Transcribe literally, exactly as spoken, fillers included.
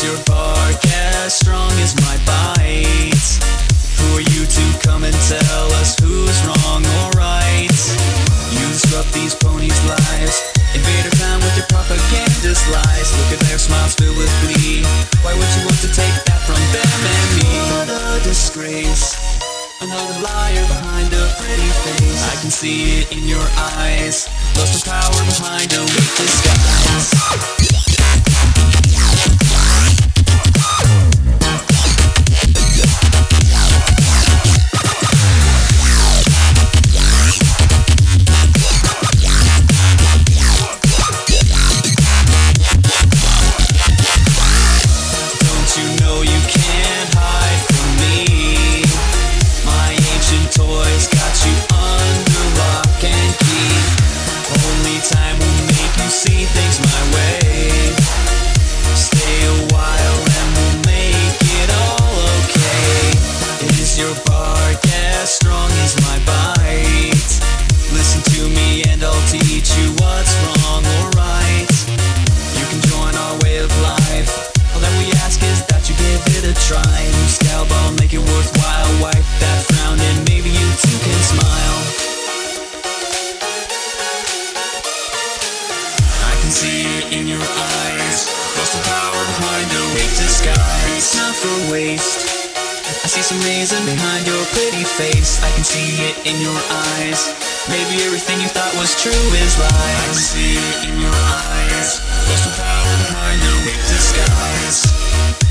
your bark as strong as my bite? Who are you to come and tell us who's wrong or right? You disrupt these ponies' lives, invade our time with your propagandist lies. Look at their smiles filled with glee. Why would you want to take that from them and me? What a disgrace, another liar behind a pretty face. I can see it in your eyes, lost the power behind a weak disguise. I see some reason behind your pretty face. I can see it in your eyes. Maybe everything you thought was true is lies. I can see it in your eyes. Lost the power behind your weak disguise.